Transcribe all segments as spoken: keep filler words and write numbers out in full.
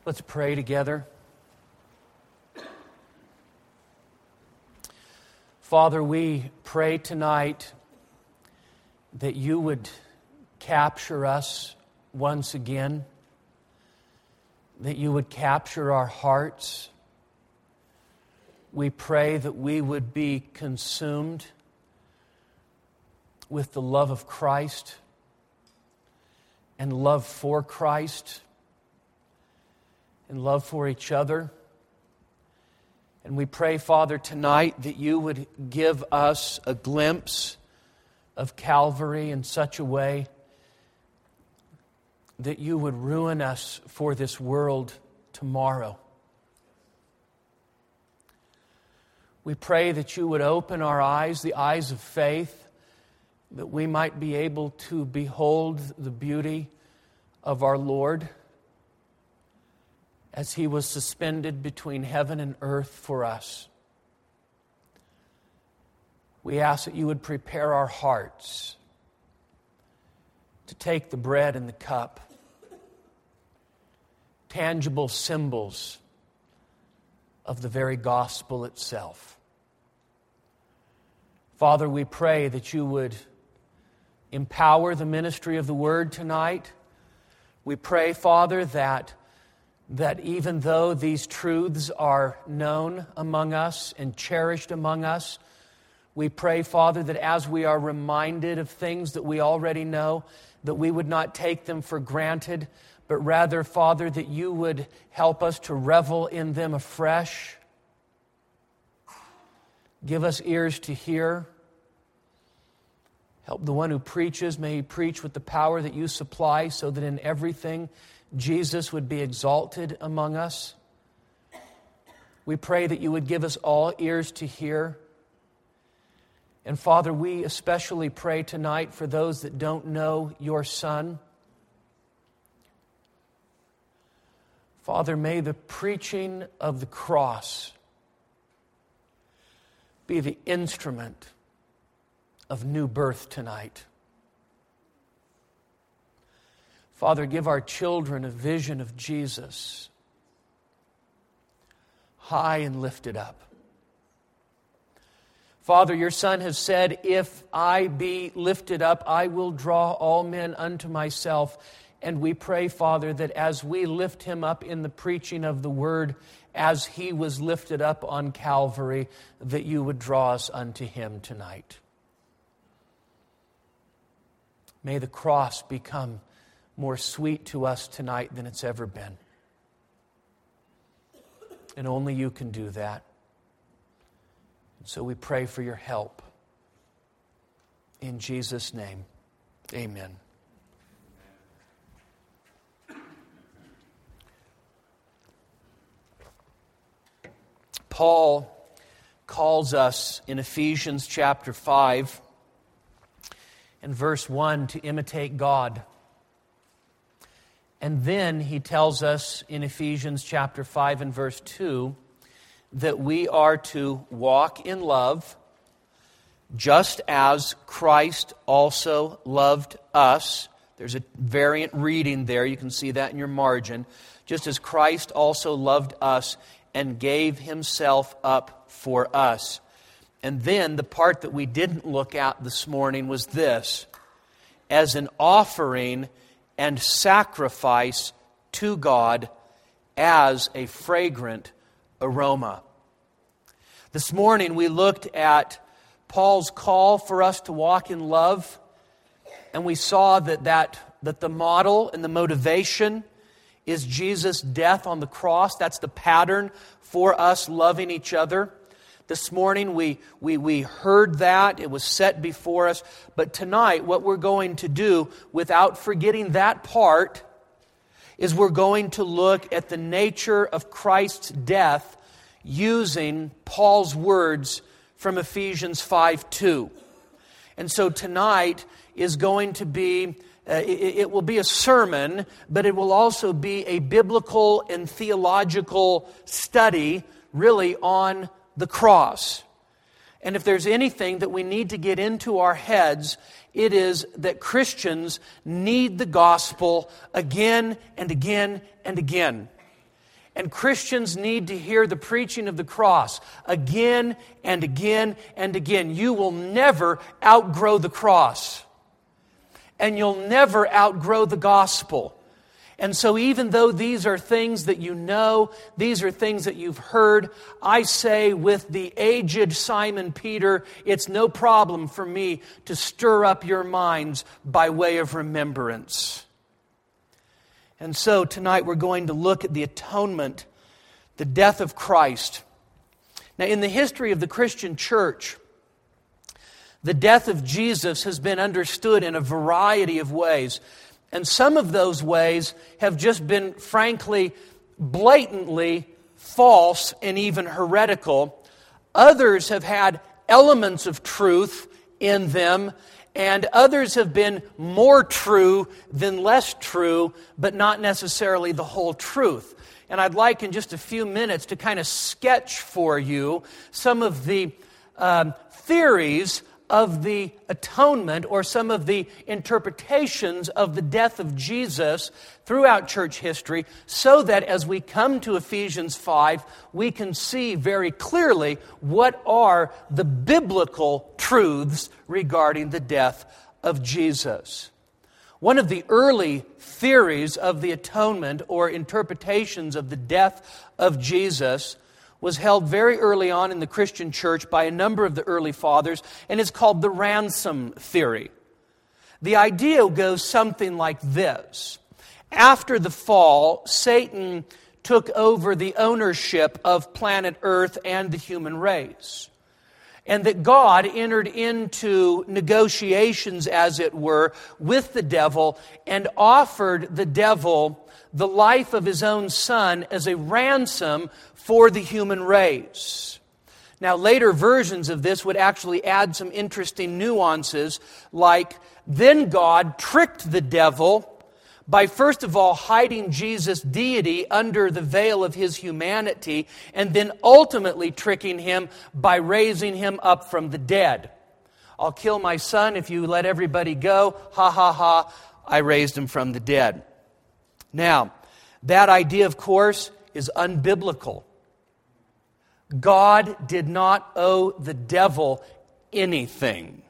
Let's pray together. Father, we pray tonight that you would capture us once again, that you would capture our hearts. We pray that we would be consumed with the love of Christ and love for Christ and love for each other. And we pray, Father, tonight that you would give us a glimpse of Calvary in such a way that you would ruin us for this world tomorrow. We pray that you would open our eyes, the eyes of faith, that we might be able to behold the beauty of our Lord as He was suspended between heaven and earth for us. We ask that you would prepare our hearts to take the bread and the cup, tangible symbols of the very gospel itself. Father, we pray that you would empower the ministry of the Word tonight. We pray, Father, that that even though these truths are known among us and cherished among us, we pray, Father, that as we are reminded of things that we already know, that we would not take them for granted, but rather, Father, that you would help us to revel in them afresh. Give us ears to hear. Help the one who preaches, may he preach with the power that you supply, so that in everything Jesus would be exalted among us. We pray that you would give us all ears to hear. And Father, we especially pray tonight for those that don't know your Son. Father, may the preaching of the cross be the instrument of new birth tonight. Father, give our children a vision of Jesus, high and lifted up. Father, your Son has said, if I be lifted up, I will draw all men unto myself. And we pray, Father, that as we lift him up in the preaching of the word, as he was lifted up on Calvary, that you would draw us unto him tonight. May the cross become more sweet to us tonight than it's ever been. And only you can do that. And so we pray for your help. In Jesus' name, amen. Paul calls us in Ephesians chapter five and verse one to imitate God. And then he tells us in Ephesians chapter five and verse two that we are to walk in love just as Christ also loved us. There's a variant reading there. You can see that in your margin. Just as Christ also loved us and gave himself up for us. And then the part that we didn't look at this morning was this: as an offering and sacrifice to God as a fragrant aroma. This morning we looked at Paul's call for us to walk in love, and we saw that, that, that the model and the motivation is Jesus' death on the cross. That's the pattern for us loving each other. This morning we, we, we heard that. It was set before us. But tonight what we're going to do, without forgetting that part, is we're going to look at the nature of Christ's death using Paul's words from Ephesians five two. And so tonight is going to be, uh, it, it will be a sermon, but it will also be a biblical and theological study really on the cross. And if there's anything that we need to get into our heads, it is that Christians need the gospel again and again and again. And Christians need to hear the preaching of the cross again and again and again. You will never outgrow the cross. And you'll never outgrow the gospel. And so even though these are things that you know, these are things that you've heard, I say with the aged Simon Peter, it's no problem for me to stir up your minds by way of remembrance. And so tonight we're going to look at the atonement, the death of Christ. Now, in the history of the Christian church, the death of Jesus has been understood in a variety of ways. And some of those ways have just been, frankly, blatantly false and even heretical. Others have had elements of truth in them, and others have been more true than less true, but not necessarily the whole truth. And I'd like in just a few minutes to kind of sketch for you some of the um, theories of the atonement, or some of the interpretations of the death of Jesus throughout church history, so that as we come to Ephesians five, we can see very clearly what are the biblical truths regarding the death of Jesus. One of the early theories of the atonement, or interpretations of the death of Jesus, was held very early on in the Christian church by a number of the early fathers, and it's called the ransom theory. The idea goes something like this. After the fall, Satan took over the ownership of planet Earth and the human race. And that God entered into negotiations, as it were, with the devil and offered the devil the life of his own son as a ransom for the human race. Now, later versions of this would actually add some interesting nuances, like, then God tricked the devil by first of all hiding Jesus' deity under the veil of his humanity, and then ultimately tricking him by raising him up from the dead. I'll kill my son if you let everybody go. Ha ha ha, I raised him from the dead. Now, that idea, of course, is unbiblical. God did not owe the devil anything.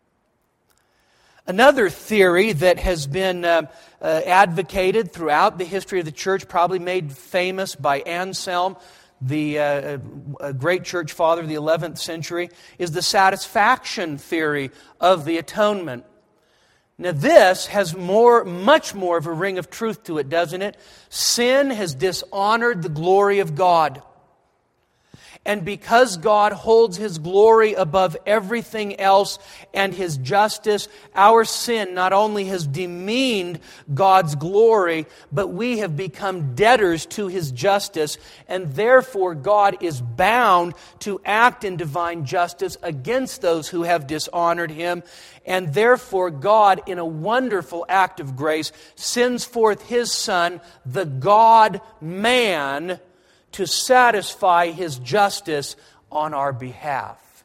Another theory that has been uh, uh, advocated throughout the history of the church, probably made famous by Anselm, the uh, a great church father of the eleventh century, is the satisfaction theory of the atonement. Now this has more, much more of a ring of truth to it, doesn't it? Sin has dishonored the glory of God. And because God holds His glory above everything else and His justice, our sin not only has demeaned God's glory, but we have become debtors to His justice, and therefore God is bound to act in divine justice against those who have dishonored Him. And therefore God, in a wonderful act of grace, sends forth His Son, the God-man, to satisfy His justice on our behalf.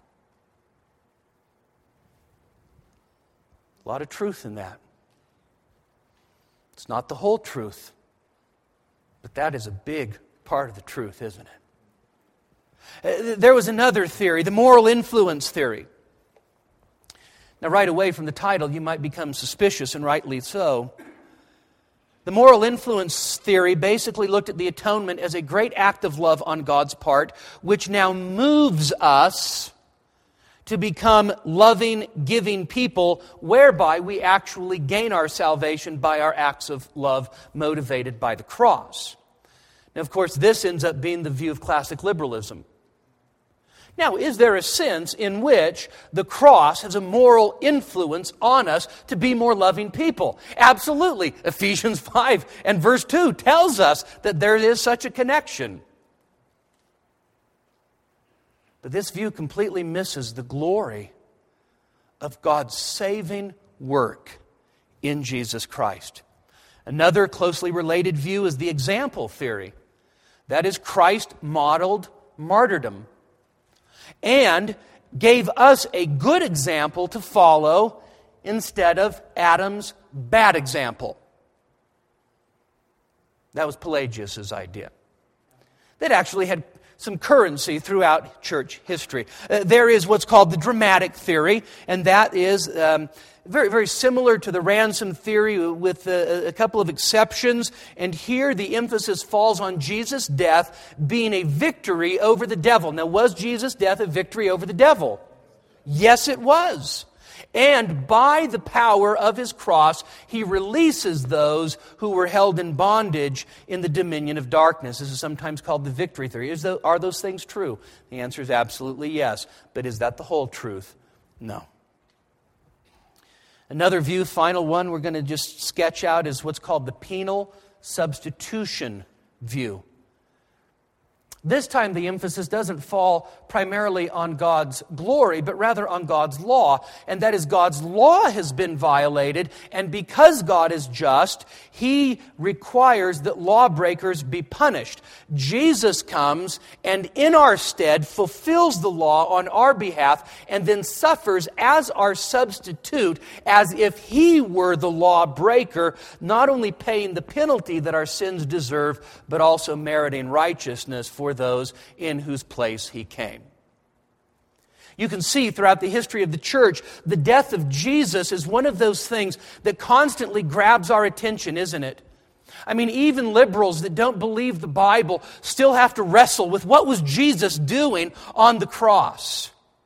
A lot of truth in that. It's not the whole truth, but that is a big part of the truth, isn't it? There was another theory, the moral influence theory. Now, right away from the title, you might become suspicious, and rightly so. The moral influence theory basically looked at the atonement as a great act of love on God's part, which now moves us to become loving, giving people, whereby we actually gain our salvation by our acts of love motivated by the cross. Now, of course, this ends up being the view of classic liberalism. Now, is there a sense in which the cross has a moral influence on us to be more loving people? Absolutely. Ephesians five and verse two tells us that there is such a connection. But this view completely misses the glory of God's saving work in Jesus Christ. Another closely related view is the example theory. That is, Christ modeled martyrdom and gave us a good example to follow instead of Adam's bad example. That was Pelagius' idea. that actually had some currency throughout church history. Uh, there is what's called the dramatic theory, and that is um, very, very similar to the ransom theory with a, a couple of exceptions. And here the emphasis falls on Jesus' death being a victory over the devil. Now, was Jesus' death a victory over the devil? Yes, it was. And by the power of his cross, he releases those who were held in bondage in the dominion of darkness. This is sometimes called the victory theory. Is the, are those things true? The answer is absolutely yes. But is that the whole truth? No. Another view, final one, we're going to just sketch out is what's called the penal substitution view. This time the emphasis doesn't fall primarily on God's glory, but rather on God's law. And that is, God's law has been violated, and because God is just, He requires that lawbreakers be punished. Jesus comes and in our stead fulfills the law on our behalf and then suffers as our substitute, as if He were the lawbreaker, not only paying the penalty that our sins deserve, but also meriting righteousness for those in whose place He came. You can see throughout the history of the church, the death of Jesus is one of those things that constantly grabs our attention, isn't it? I mean, even liberals that don't believe the Bible still have to wrestle with what was Jesus doing on the cross.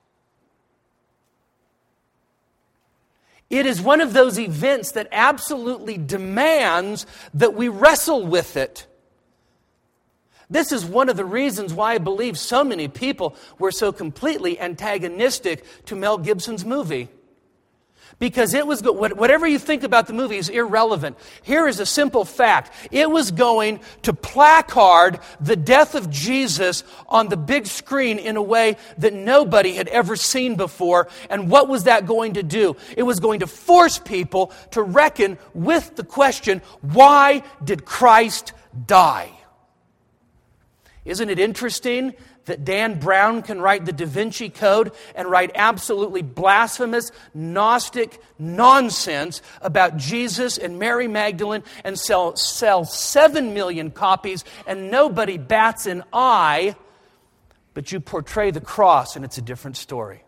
It is one of those events that absolutely demands that we wrestle with it. This is one of the reasons why I believe so many people were so completely antagonistic to Mel Gibson's movie. Because it was, whatever you think about the movie is irrelevant. Here is a simple fact. It was going to placard the death of Jesus on the big screen in a way that nobody had ever seen before. And what was that going to do? It was going to force people to reckon with the question, why did Christ die? Isn't it interesting that Dan Brown can write the Da Vinci Code and write absolutely blasphemous, Gnostic nonsense about Jesus and Mary Magdalene and sell, sell seven million copies and nobody bats an eye, but you portray the cross and it's a different story.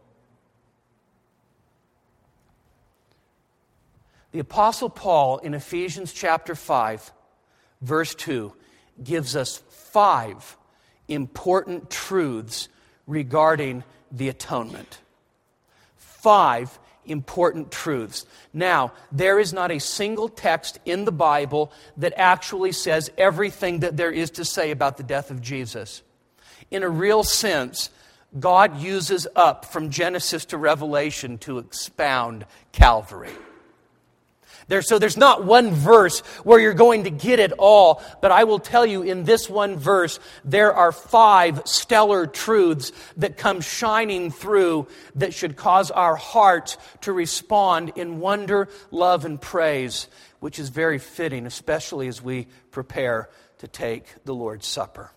The Apostle Paul in Ephesians chapter five, verse two, gives us five important truths regarding the atonement. Five important truths. Now, there is not a single text in the Bible that actually says everything that there is to say about the death of Jesus. In a real sense, God uses up from Genesis to Revelation to expound Calvary. There, so there's not one verse where you're going to get it all, but I will tell you in this one verse, there are five stellar truths that come shining through that should cause our hearts to respond in wonder, love, and praise, which is very fitting, especially as we prepare to take the Lord's Supper.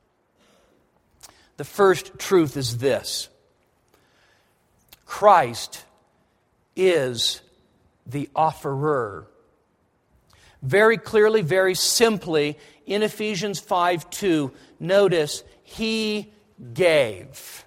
The first truth is this: Christ is the offerer. Very clearly, very simply, in Ephesians five two, notice, He gave.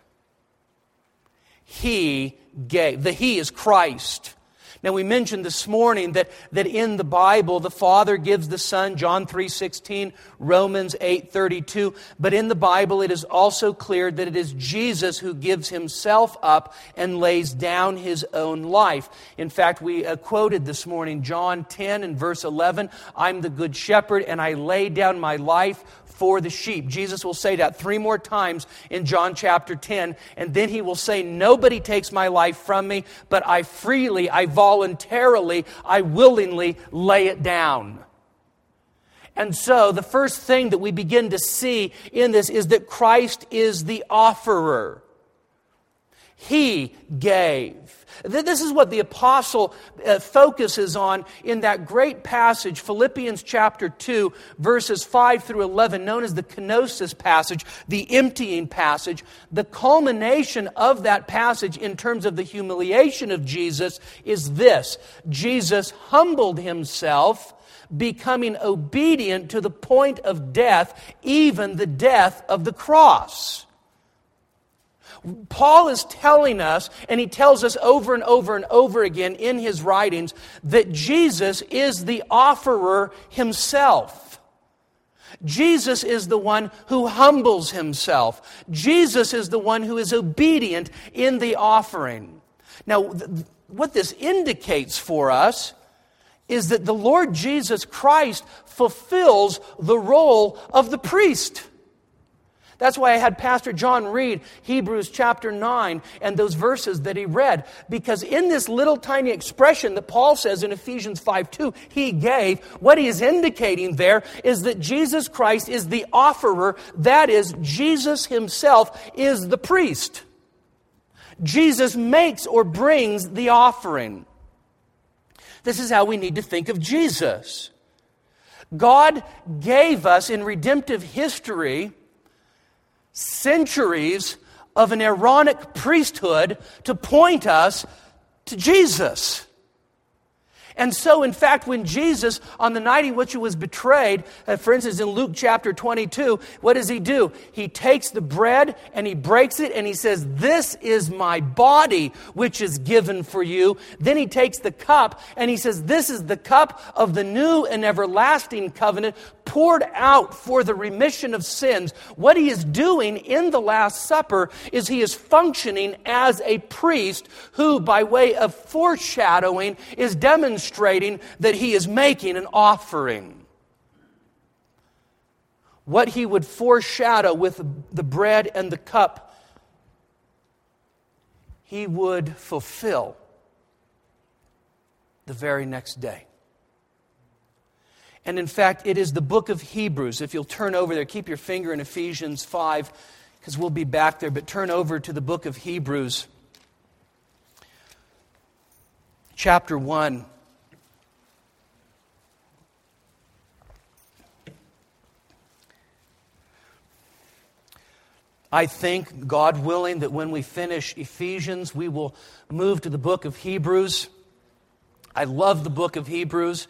He gave. The He is Christ. Now, we mentioned this morning that, that in the Bible, the Father gives the Son, John three sixteen, Romans eight thirty-two. But in the Bible, it is also clear that it is Jesus who gives Himself up and lays down His own life. In fact, we uh, quoted this morning John ten and verse eleven, I'm the good shepherd and I lay down my life for the sheep. Jesus will say that three more times in John chapter ten, and then He will say, nobody takes my life from me, but I freely, I voluntarily, I willingly lay it down. And so the first thing that we begin to see in this is that Christ is the offerer. He gave. This is what the apostle uh, focuses on in that great passage, Philippians chapter two, verses five through eleven, known as the kenosis passage, the emptying passage. The culmination of that passage in terms of the humiliation of Jesus is this: Jesus humbled Himself becoming obedient to the point of death, even the death of the cross. Paul is telling us, and he tells us over and over and over again in his writings, that Jesus is the offerer himself. Jesus is the one who humbles himself. Jesus is the one who is obedient in the offering. Now, th- what this indicates for us is that the Lord Jesus Christ fulfills the role of the priest. That's why I had Pastor John read Hebrews chapter nine and those verses that he read. Because in this little tiny expression that Paul says in Ephesians five two, he gave, what he is indicating there is that Jesus Christ is the offerer. That is, Jesus himself is the priest. Jesus makes or brings the offering. This is how we need to think of Jesus. God gave us in redemptive history centuries of an Aaronic priesthood to point us to Jesus. And so, in fact, when Jesus, on the night in which he was betrayed, uh, for instance, in Luke chapter twenty-two, what does he do? He takes the bread and he breaks it and he says, "This is my body, which is given for you." Then he takes the cup and he says, "This is the cup of the new and everlasting covenant, poured out for the remission of sins." What he is doing in the Last Supper is he is functioning as a priest who, by way of foreshadowing, is demonstrating that he is making an offering. What he would foreshadow with the bread and the cup, he would fulfill the very next day. And in fact, it is the book of Hebrews. If you'll turn over there, keep your finger in Ephesians five, because we'll be back there, but turn over to the book of Hebrews, chapter one. I think, God willing, that when we finish Ephesians, we will move to the book of Hebrews. I love the book of Hebrews.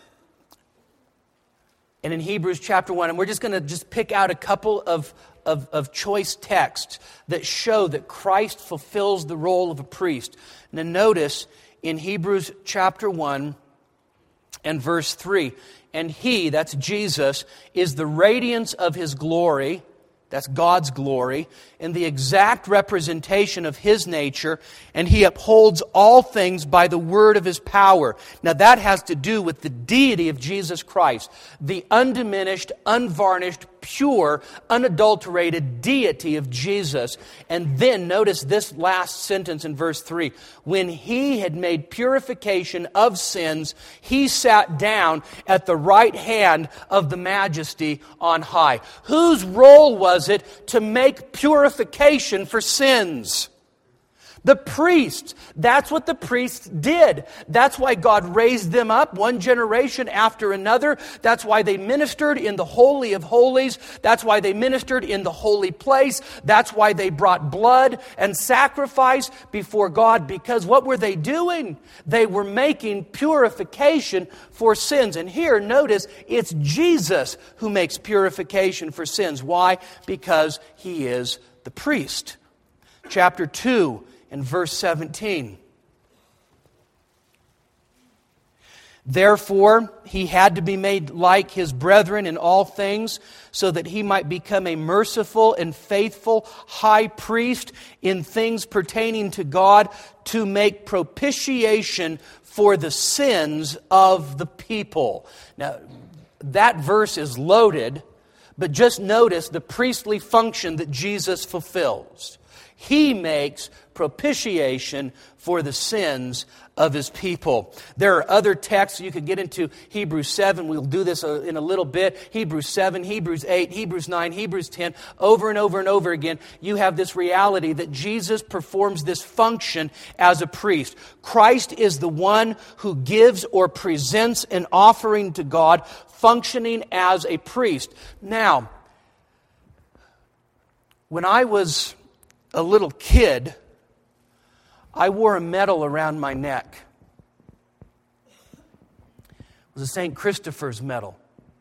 And in Hebrews chapter one, and we're just going to just pick out a couple of, of, of choice texts that show that Christ fulfills the role of a priest. Now notice in Hebrews chapter one and verse three, "And he," that's Jesus, "is the radiance of his glory," that's God's glory, "in the exact representation of his nature, and he upholds all things by the word of his power." Now that has to do with the deity of Jesus Christ, the undiminished, unvarnished, pure, unadulterated deity of Jesus. And then notice this last sentence in verse three. "When he had made purification of sins, he sat down at the right hand of the majesty on high." Whose role was it to make purification for sins? The priests. That's what the priests did. That's why God raised them up one generation after another. That's why they ministered in the Holy of Holies. That's why they ministered in the holy place. That's why they brought blood and sacrifice before God. Because what were they doing? They were making purification for sins. And here, notice, it's Jesus who makes purification for sins. Why? Because he is the priest. Chapter two. In verse seventeen, "Therefore he had to be made like his brethren in all things, so that he might become a merciful and faithful high priest in things pertaining to God, to make propitiation for the sins of the people." Now, that verse is loaded, but just notice the priestly function that Jesus fulfills. He makes propitiation for the sins of his people. There are other texts. You could get into Hebrews seven. We'll do this in a little bit. Hebrews seven, Hebrews eight, Hebrews nine, Hebrews ten. Over and over and over again, you have this reality that Jesus performs this function as a priest. Christ is the one who gives or presents an offering to God, functioning as a priest. Now, when I was a little kid, I wore a medal around my neck. It was a Saint Christopher's medal.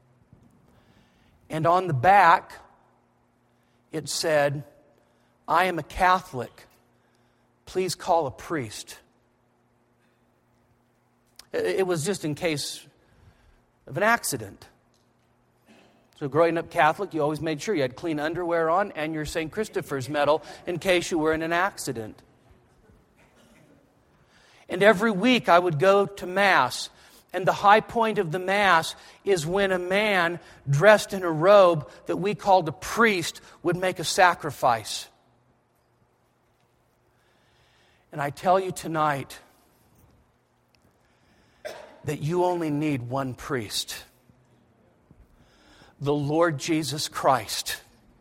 And on the back, it said, "I am a Catholic. Please call a priest." It was just in case of an accident. So growing up Catholic, you always made sure you had clean underwear on and your Saint Christopher's medal in case you were in an accident. And every week I would go to Mass. And the high point of the Mass is when a man dressed in a robe that we called a priest would make a sacrifice. And I tell you tonight that you only need one priest. The Lord Jesus Christ.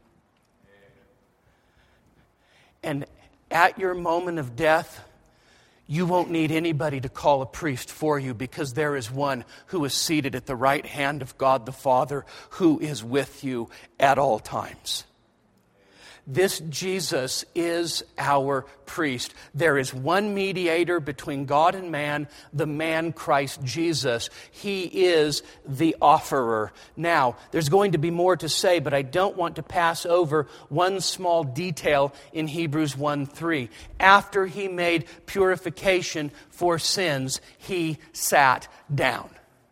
And at your moment of death, you won't need anybody to call a priest for you, because there is one who is seated at the right hand of God the Father, who is with you at all times. This Jesus is our priest. There is one mediator between God and man, the man Christ Jesus. He is the offerer. Now, there's going to be more to say, but I don't want to pass over one small detail in Hebrews one three. After he made purification for sins, he sat down.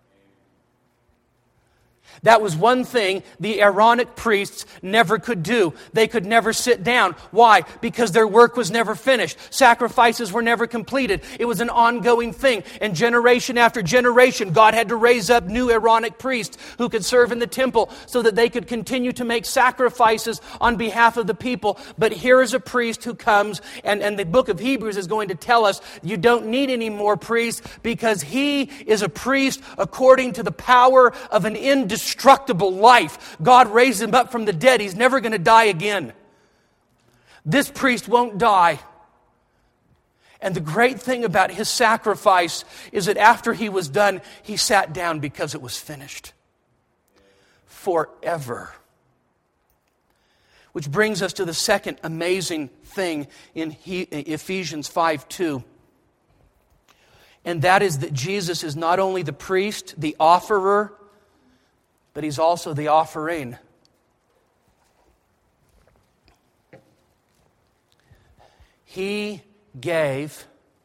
That was one thing the Aaronic priests never could do. They could never sit down. Why? Because their work was never finished. Sacrifices were never completed. It was an ongoing thing. And generation after generation, God had to raise up new Aaronic priests who could serve in the temple so that they could continue to make sacrifices on behalf of the people. But here is a priest who comes, and, and the book of Hebrews is going to tell us you don't need any more priests, because he is a priest according to the power of an indestructible Indestructible life. God raised him up from the dead. He's never going to die again. This priest won't die. And the great thing about his sacrifice is that after he was done, he sat down because it was finished. Forever. Which brings us to the second amazing thing in Ephesians five two. And that is that Jesus is not only the priest, the offerer, but he's also the offering. He gave,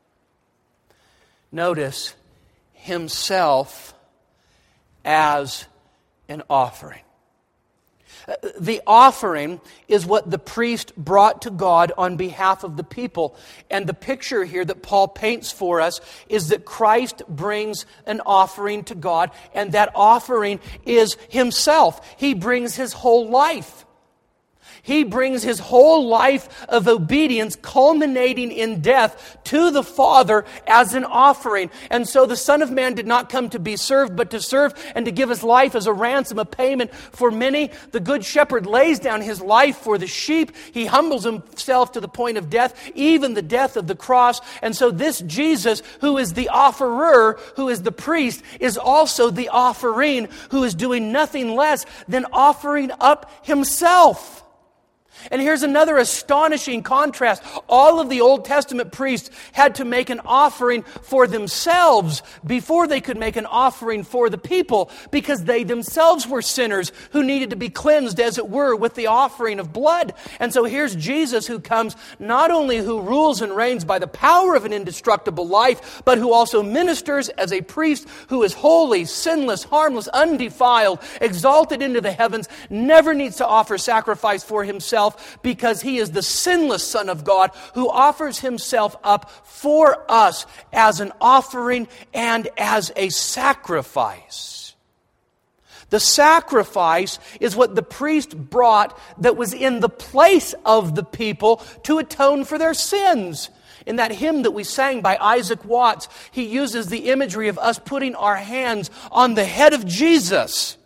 notice, himself as an offering. The offering is what the priest brought to God on behalf of the people. And the picture here that Paul paints for us is that Christ brings an offering to God, and that offering is himself. He brings his whole life. He brings his whole life of obedience, culminating in death, to the Father as an offering. And so the Son of Man did not come to be served, but to serve and to give his life as a ransom, a payment for many. The Good Shepherd lays down his life for the sheep. He humbles himself to the point of death, even the death of the cross. And so this Jesus, who is the offerer, who is the priest, is also the offering, who is doing nothing less than offering up himself. And here's another astonishing contrast. All of the Old Testament priests had to make an offering for themselves before they could make an offering for the people, because they themselves were sinners who needed to be cleansed, as it were, with the offering of blood. And so here's Jesus, who comes, not only who rules and reigns by the power of an indestructible life, but who also ministers as a priest who is holy, sinless, harmless, undefiled, exalted into the heavens, never needs to offer sacrifice for himself, because he is the sinless Son of God who offers himself up for us as an offering and as a sacrifice. The sacrifice is what the priest brought that was in the place of the people to atone for their sins. In that hymn that we sang by Isaac Watts, he uses the imagery of us putting our hands on the head of Jesus.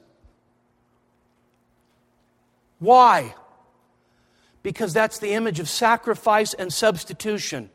Why? Because that's the image of sacrifice and substitution.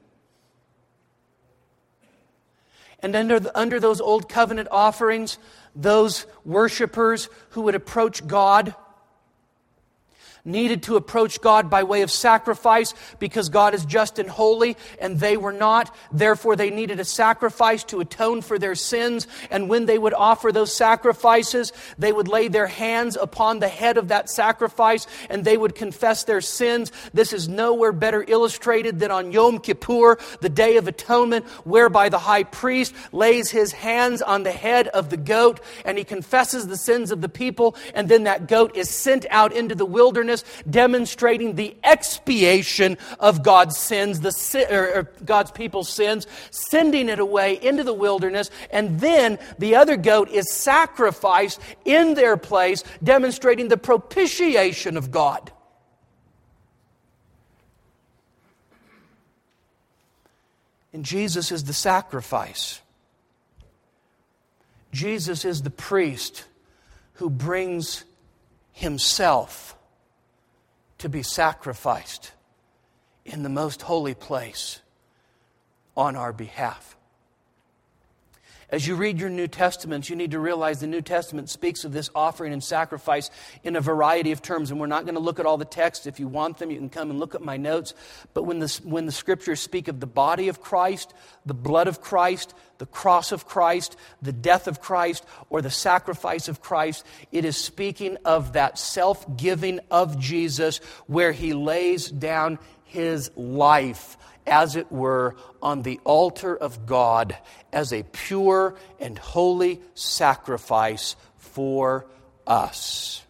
And under, the, under those old covenant offerings, those worshipers who would approach God needed to approach God by way of sacrifice because God is just and holy, and they were not. Therefore, they needed a sacrifice to atone for their sins. And when they would offer those sacrifices, they would lay their hands upon the head of that sacrifice, and they would confess their sins. This is nowhere better illustrated than on Yom Kippur, the Day of Atonement, whereby the high priest lays his hands on the head of the goat, and he confesses the sins of the people, and then that goat is sent out into the wilderness, demonstrating the expiation of God's sins, the si- or, or God's people's sins, sending it away into the wilderness, and then the other goat is sacrificed in their place, demonstrating the propitiation of God. And Jesus is the sacrifice. Jesus is the priest who brings himself to be sacrificed in the most holy place on our behalf. As you read your New Testaments, you need to realize the New Testament speaks of this offering and sacrifice in a variety of terms. And we're not going to look at all the texts. If you want them, you can come and look at my notes. But when the, when the Scriptures speak of the body of Christ, the blood of Christ, the cross of Christ, the death of Christ, or the sacrifice of Christ, it is speaking of that self-giving of Jesus where He lays down His life, as it were, on the altar of God as a pure and holy sacrifice for us.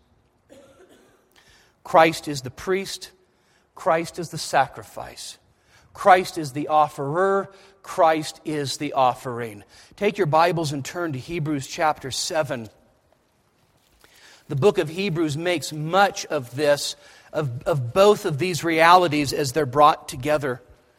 Christ is the priest. Christ is the sacrifice. Christ is the offerer. Christ is the offering. Take your Bibles and turn to Hebrews chapter seven. The book of Hebrews makes much of this, of, of both of these realities as they're brought together.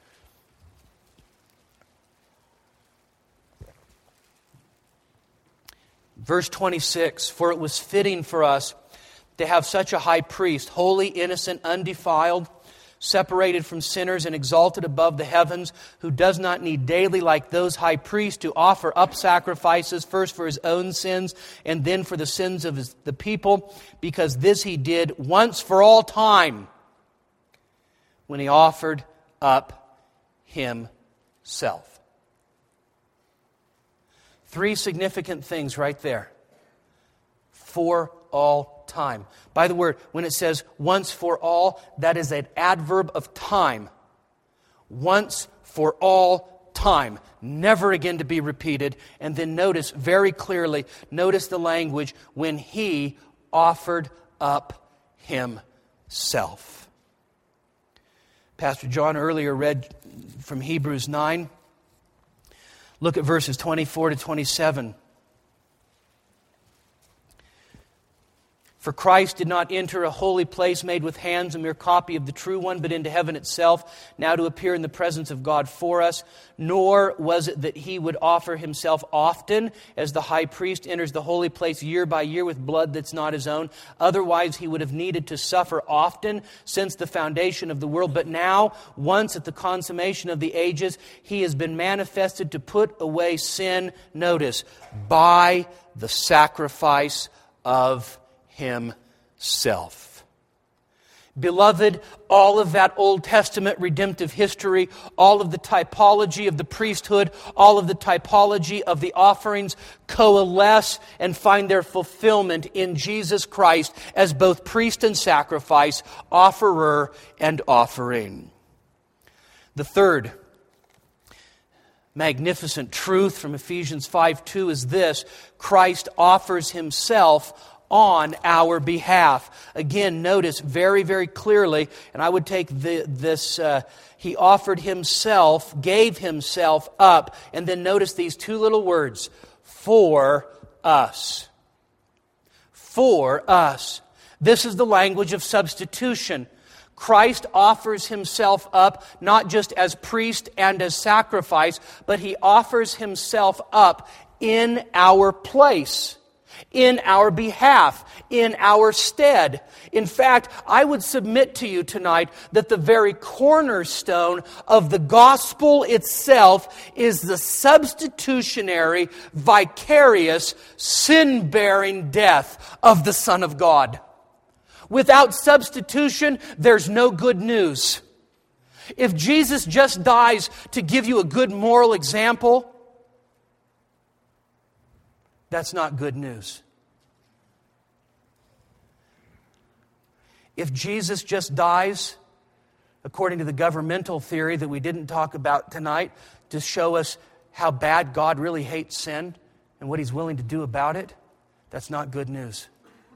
Verse twenty-six, for it was fitting for us to have such a high priest, holy, innocent, undefiled, separated from sinners and exalted above the heavens, who does not need daily, like those high priests, to offer up sacrifices, first for His own sins and then for the sins of his, the people, because this He did once for all time when He offered up Himself. Three significant things right there. For all time. By the word, when it says once for all, that is an adverb of time. Once for all time. Never again to be repeated. And then notice very clearly, notice the language, when He offered up Himself. Pastor John earlier read from Hebrews nine. Look at verses twenty-four to twenty-seven. For Christ did not enter a holy place made with hands, a mere copy of the true one, but into heaven itself, now to appear in the presence of God for us. Nor was it that He would offer Himself often, as the high priest enters the holy place year by year with blood that's not his own. Otherwise He would have needed to suffer often since the foundation of the world. But now, once at the consummation of the ages, He has been manifested to put away sin, notice, by the sacrifice of Himself. Beloved, all of that Old Testament redemptive history, all of the typology of the priesthood, all of the typology of the offerings coalesce and find their fulfillment in Jesus Christ as both priest and sacrifice, offerer and offering. The third magnificent truth from Ephesians five two is this: Christ offers Himself on our behalf. Again, notice very, very clearly, and I would take the, this, uh, He offered Himself, gave Himself up, and then notice these two little words, for us. For us. This is the language of substitution. Christ offers Himself up not just as priest and as sacrifice, but He offers Himself up in our place, in our behalf, in our stead. In fact, I would submit to you tonight that the very cornerstone of the gospel itself is the substitutionary, vicarious, sin-bearing death of the Son of God. Without substitution, there's no good news. If Jesus just dies to give you a good moral example, that's not good news. If Jesus just dies, according to the governmental theory that we didn't talk about tonight, to show us how bad God really hates sin and what He's willing to do about it, that's not good news.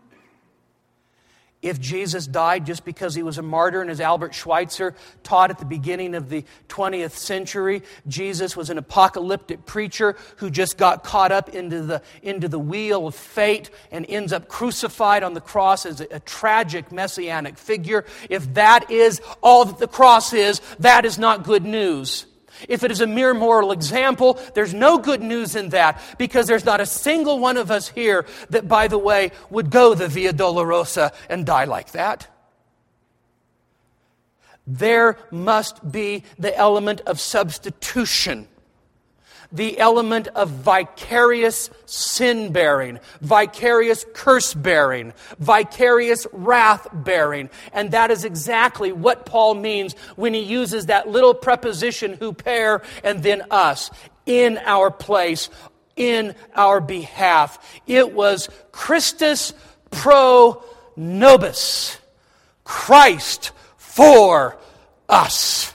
If Jesus died just because He was a martyr, and as Albert Schweitzer taught at the beginning of the twentieth century, Jesus was an apocalyptic preacher who just got caught up into the, into the wheel of fate and ends up crucified on the cross as a, a tragic messianic figure. If that is all that the cross is, that is not good news. If it is a mere moral example, there's no good news in that, because there's not a single one of us here that, by the way, would go the Via Dolorosa and die like that. There must be the element of substitution, the element of vicarious sin-bearing, vicarious curse-bearing, vicarious wrath-bearing. And that is exactly what Paul means when he uses that little preposition, huper, and then us, in our place, in our behalf. It was Christus pro nobis, Christ for us.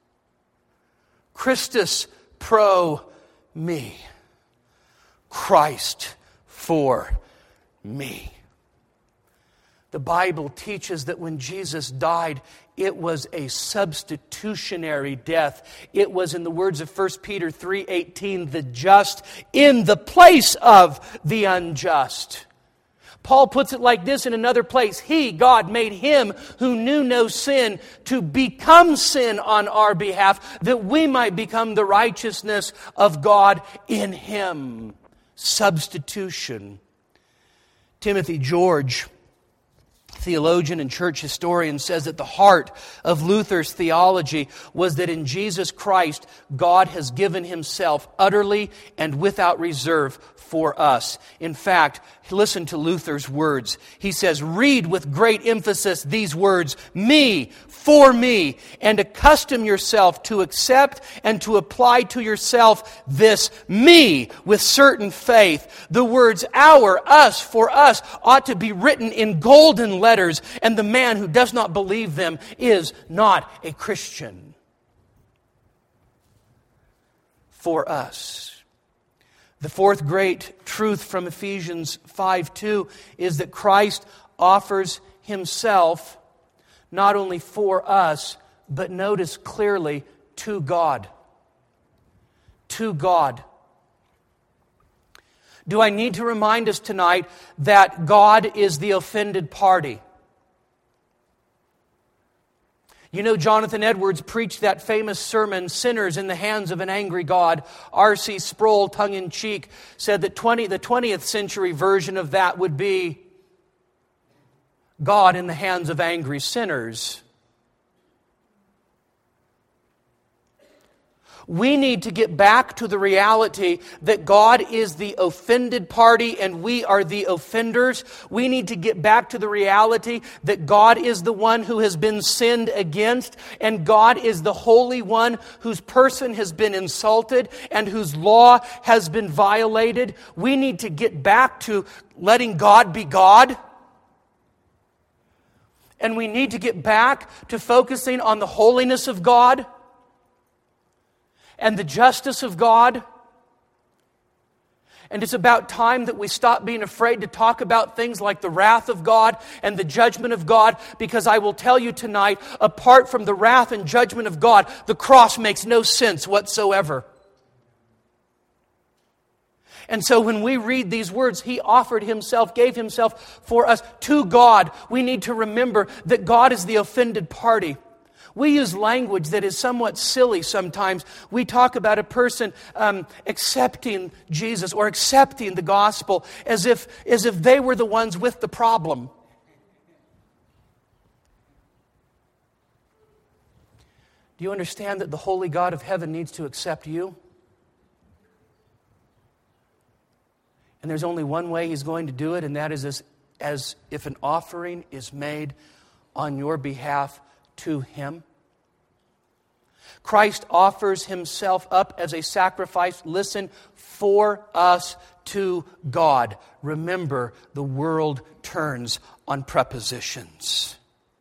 Christus pro me. Christ for me. The Bible teaches that when Jesus died, it was a substitutionary death. It was, in the words of First Peter three eighteen, the just in the place of the unjust. Paul puts it like this in another place. He, God, made Him who knew no sin to become sin on our behalf, that we might become the righteousness of God in Him. Substitution. Timothy George, theologian and church historian, says that the heart of Luther's theology was that in Jesus Christ, God has given Himself utterly and without reserve for us. In fact, listen to Luther's words. He says, read with great emphasis these words, me, for me, and accustom yourself to accept and to apply to yourself this me with certain faith. The words our, us, for us ought to be written in golden letters, and the man who does not believe them is not a Christian. For us. The fourth great truth from Ephesians five two is that Christ offers Himself not only for us, but notice clearly, to God. To God. Do I need to remind us tonight that God is the offended party? You know, Jonathan Edwards preached that famous sermon, Sinners in the Hands of an Angry God. R C Sproul, tongue-in-cheek, said that twenty, the twentieth century version of that would be God in the hands of angry sinners. We need to get back to the reality that God is the offended party and we are the offenders. We need to get back to the reality that God is the one who has been sinned against, and God is the Holy One whose person has been insulted and whose law has been violated. We need to get back to letting God be God. And we need to get back to focusing on the holiness of God and the justice of God. And it's about time that we stop being afraid to talk about things like the wrath of God and the judgment of God, because I will tell you tonight, apart from the wrath and judgment of God, the cross makes no sense whatsoever. And so when we read these words, He offered Himself, gave Himself for us to God, we need to remember that God is the offended party. We use language that is somewhat silly sometimes. We talk about a person um, accepting Jesus or accepting the gospel as if, as if they were the ones with the problem. Do you understand that the holy God of heaven needs to accept you? And there's only one way He's going to do it, and that is as as if an offering is made on your behalf to Him? Christ offers Himself up as a sacrifice, listen, for us to God. Remember, the world turns on prepositions.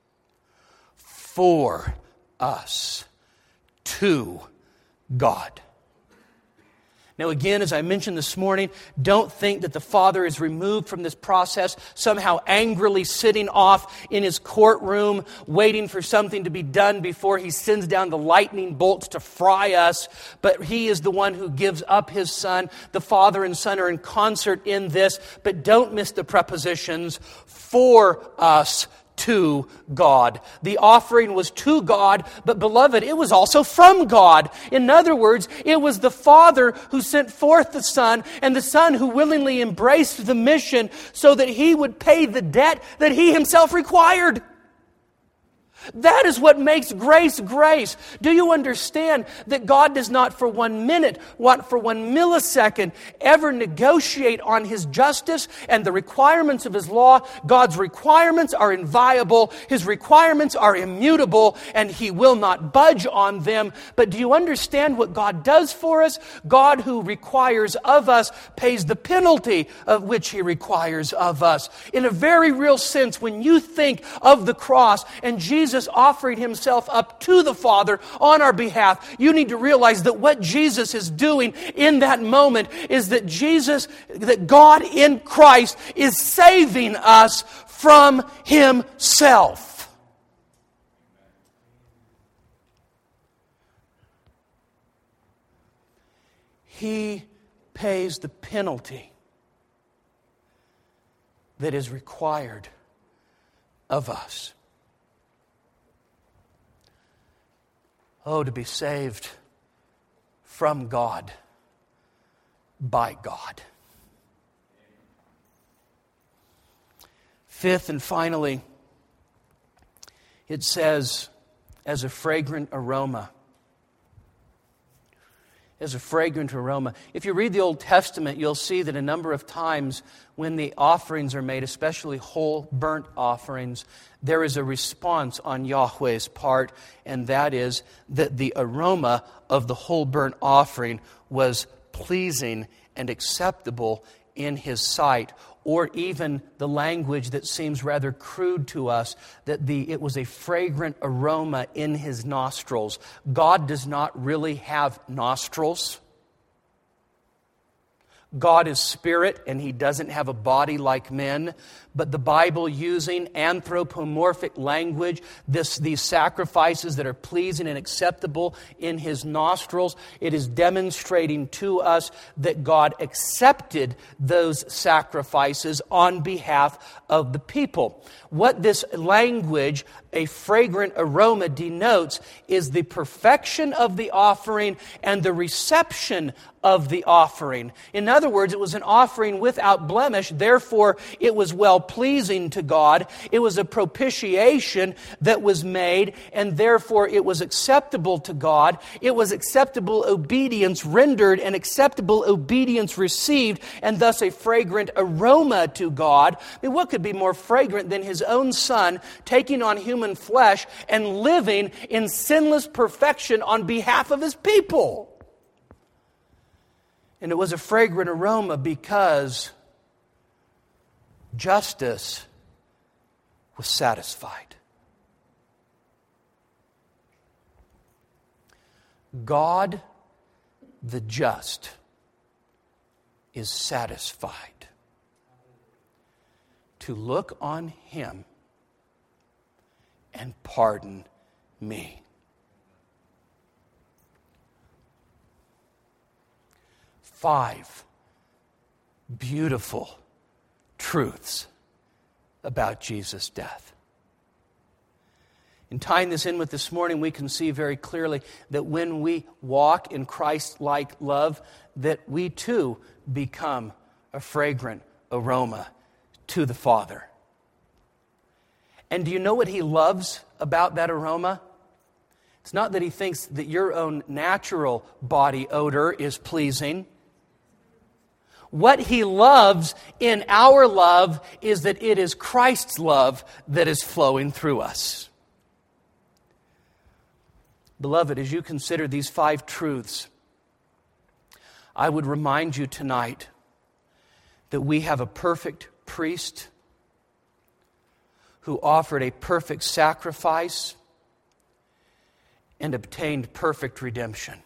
For us to God. Now again, as I mentioned this morning, don't think that the Father is removed from this process, somehow angrily sitting off in His courtroom, waiting for something to be done before He sends down the lightning bolts to fry us. But He is the one who gives up His Son. The Father and Son are in concert in this. But don't miss the prepositions, for us to God. The offering was to God, but beloved, it was also from God. In other words, it was the Father who sent forth the Son, and the Son who willingly embraced the mission so that He would pay the debt that He Himself required. That is what makes grace grace. Do you understand that God does not for one minute, what for one millisecond, ever negotiate on His justice and the requirements of His law? God's requirements are inviolable. His requirements are immutable, and He will not budge on them. But do you understand what God does for us? God, who requires of us, pays the penalty of which He requires of us. In a very real sense, when you think of the cross and Jesus offering Himself up to the Father on our behalf, you need to realize that what Jesus is doing in that moment is that Jesus, that God in Christ is saving us from Himself. He pays the penalty that is required of us. Oh, to be saved from God, by God. Fifth and finally, it says, as a fragrant aroma. As a fragrant aroma. If you read the Old Testament, you'll see that a number of times when the offerings are made, especially whole burnt offerings, there is a response on Yahweh's part, and that is that the aroma of the whole burnt offering was pleasing and acceptable in His sight. Or even the language that seems rather crude to us, that the it was a fragrant aroma in His nostrils. God does not really have nostrils. God is spirit, and He doesn't have a body like men. But the Bible, using anthropomorphic language, this, these sacrifices that are pleasing and acceptable in His nostrils, it is demonstrating to us that God accepted those sacrifices on behalf of the people. What this language, a fragrant aroma, denotes is the perfection of the offering and the reception of the offering. In other words, it was an offering without blemish, therefore it was well pleasing to God. It was a propitiation that was made, and therefore it was acceptable to God. It was acceptable obedience rendered and acceptable obedience received, and thus a fragrant aroma to God. I mean, what could be more fragrant than His own Son taking on human flesh and living in sinless perfection on behalf of His people? And it was a fragrant aroma because justice was satisfied. God, the just, is satisfied to look on Him and pardon me. Five beautiful truths about Jesus' death. In tying this in with this morning, we can see very clearly that when we walk in Christ-like love, that we too become a fragrant aroma to the Father. And do you know what He loves about that aroma? It's not that He thinks that your own natural body odor is pleasing. What He loves in our love is that it is Christ's love that is flowing through us. Beloved, as you consider these five truths, I would remind you tonight that we have a perfect priest who offered a perfect sacrifice and obtained perfect redemption.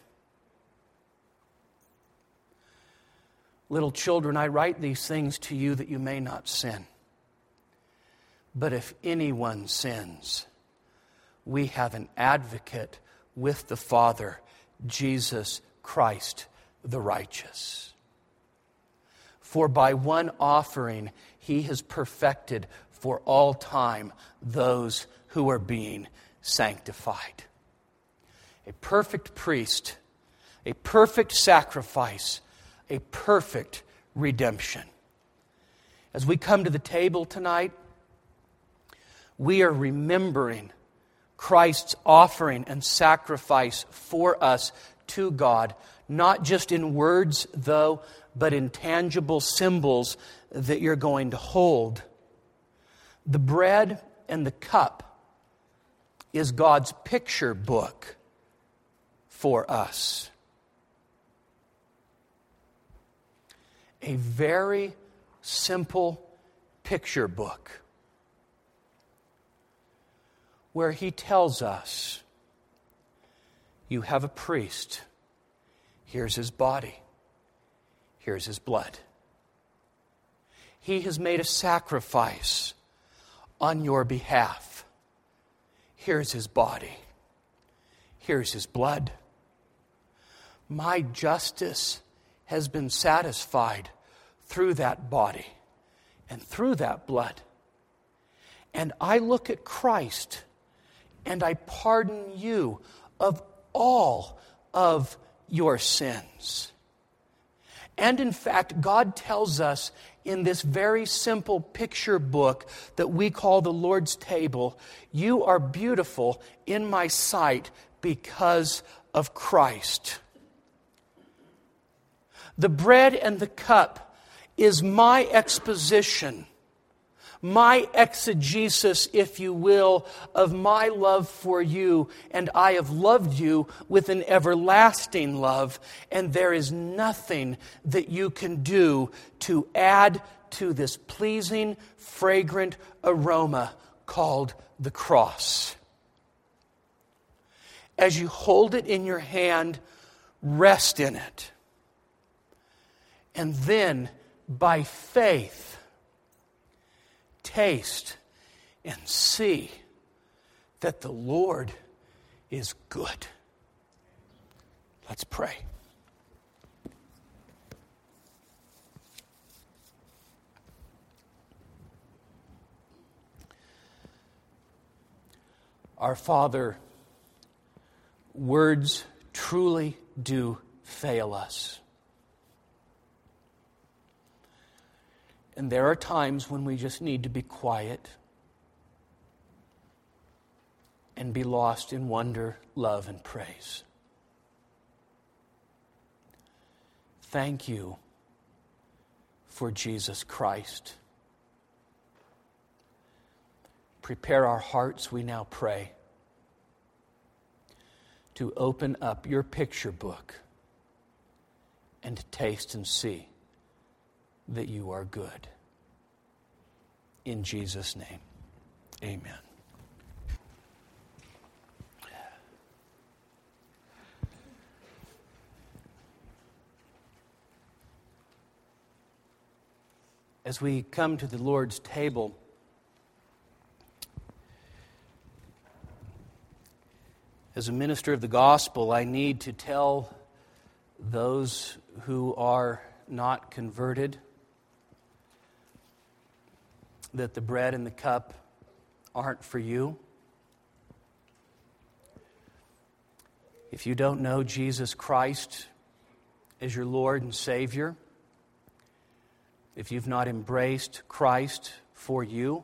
Little children, I write these things to you that you may not sin. But if anyone sins, we have an advocate with the Father, Jesus Christ the righteous. For by one offering He has perfected for all time those who are being sanctified. A perfect priest, a perfect sacrifice, a perfect redemption. As we come to the table tonight, we are remembering Christ's offering and sacrifice for us to God, not just in words, though, but in tangible symbols that you're going to hold. The bread and the cup is God's picture book for us. A very simple picture book where He tells us, you have a priest. Here's his body. Here's his blood. He has made a sacrifice on your behalf. Here's his body. Here's his blood. My justice has been satisfied through that body and through that blood. And I look at Christ and I pardon you of all of your sins. And in fact, God tells us in this very simple picture book that we call the Lord's table, you are beautiful in my sight because of Christ. The bread and the cup is my exposition, my exegesis, if you will, of my love for you. And I have loved you with an everlasting love. And there is nothing that you can do to add to this pleasing, fragrant aroma called the cross. As you hold it in your hand, rest in it. And then, by faith, taste and see that the Lord is good. Let's pray. Our Father, words truly do fail us. And there are times when we just need to be quiet and be lost in wonder, love, and praise. Thank you for Jesus Christ. Prepare our hearts, we now pray, to open up your picture book and to taste and see that you are good. In Jesus' name, amen. As we come to the Lord's table, as a minister of the gospel, I need to tell those who are not converted that the bread and the cup aren't for you. If you don't know Jesus Christ as your Lord and Savior, if you've not embraced Christ for you,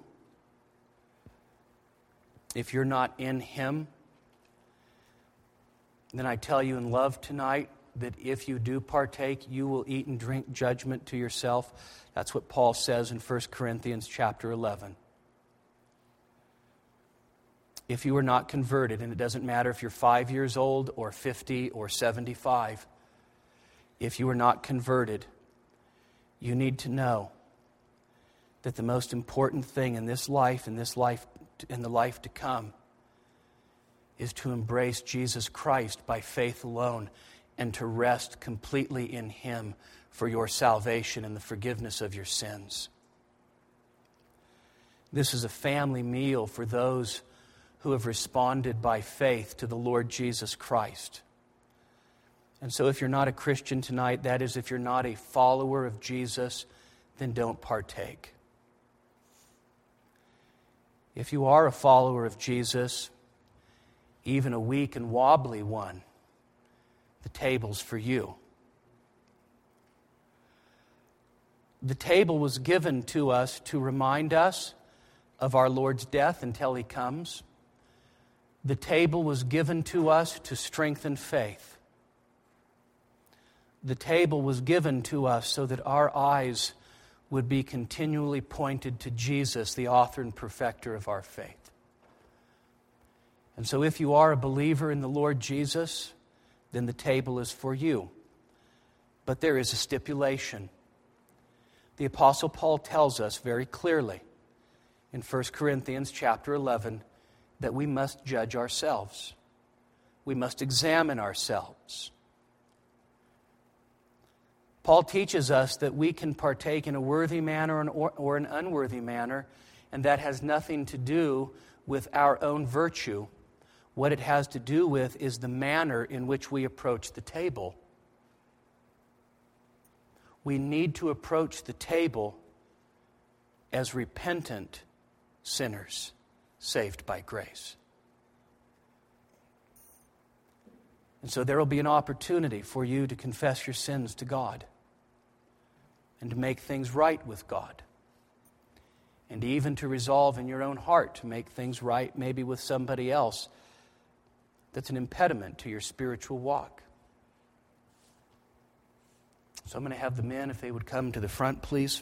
if you're not in Him, then I tell you in love tonight, that if you do partake, you will eat and drink judgment to yourself. That's what Paul says in First Corinthians chapter eleven. If you are not converted, and it doesn't matter if you're five years old or fifty or seventy-five, if you are not converted, you need to know that the most important thing in this life, in this life, in the life to come, is to embrace Jesus Christ by faith alone and to rest completely in Him for your salvation and the forgiveness of your sins. This is a family meal for those who have responded by faith to the Lord Jesus Christ. And so if you're not a Christian tonight, that is, if you're not a follower of Jesus, then don't partake. If you are a follower of Jesus, even a weak and wobbly one, the table's for you. The table was given to us to remind us of our Lord's death until He comes. The table was given to us to strengthen faith. The table was given to us so that our eyes would be continually pointed to Jesus, the author and perfecter of our faith. And so if you are a believer in the Lord Jesus, then the table is for you. But there is a stipulation. The Apostle Paul tells us very clearly in First Corinthians chapter eleven that we must judge ourselves. We must examine ourselves. Paul teaches us that we can partake in a worthy manner or an unworthy manner, and that has nothing to do with our own virtue. What it has to do with is the manner in which we approach the table. We need to approach the table as repentant sinners saved by grace. And so there will be an opportunity for you to confess your sins to God and to make things right with God, and even to resolve in your own heart to make things right maybe with somebody else that's an impediment to your spiritual walk. So I'm going to have the men, if they would come to the front, please.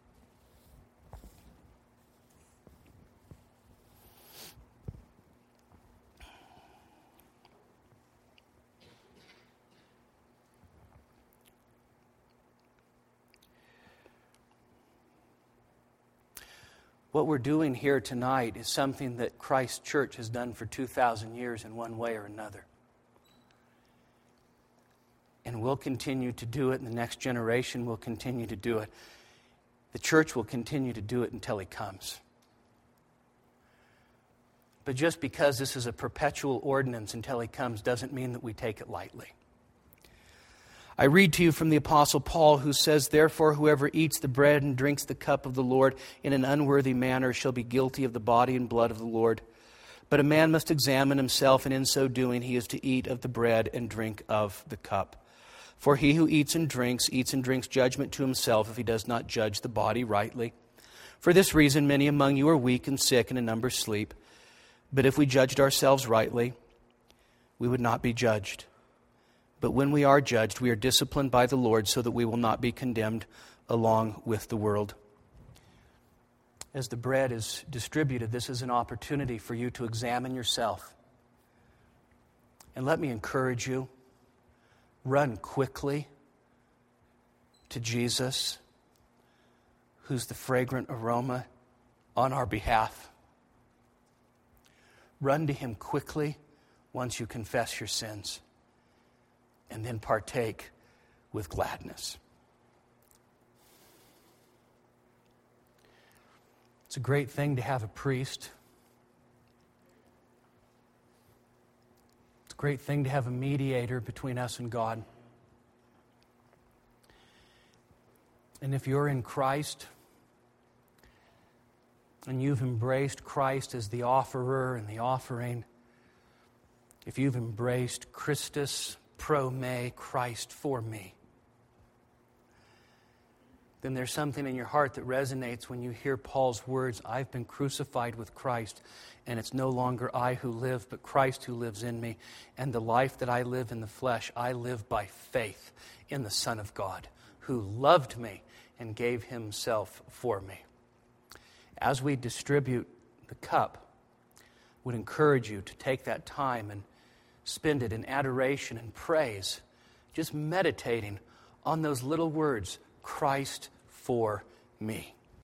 What we're doing here tonight is something that Christ Church has done for two thousand years in one way or another. And we'll continue to do it, and the next generation will continue to do it. The church will continue to do it until He comes. But just because this is a perpetual ordinance until He comes doesn't mean that we take it lightly. I read to you from the Apostle Paul, who says, "Therefore, whoever eats the bread and drinks the cup of the Lord in an unworthy manner shall be guilty of the body and blood of the Lord. But a man must examine himself, and in so doing he is to eat of the bread and drink of the cup. For he who eats and drinks, eats and drinks judgment to himself if he does not judge the body rightly. For this reason many among you are weak and sick, and a number sleep. But if we judged ourselves rightly, we would not be judged. But when we are judged, we are disciplined by the Lord so that we will not be condemned along with the world." As the bread is distributed, this is an opportunity for you to examine yourself. And let me encourage you, run quickly to Jesus, who's the fragrant aroma on our behalf. Run to Him quickly once you confess your sins, and then partake with gladness. It's a great thing to have a priest. It's a great thing to have a mediator between us and God. And if you're in Christ, and you've embraced Christ as the offerer and the offering, if you've embraced Christus pro me, Christ for me, then there's something in your heart that resonates when you hear Paul's words, I've been crucified with Christ, and it's no longer I who live, but Christ who lives in me. And the life that I live in the flesh, I live by faith in the Son of God, who loved me and gave himself for me. As we distribute the cup, I would encourage you to take that time and spend it in adoration and praise, just meditating on those little words, Christ for me.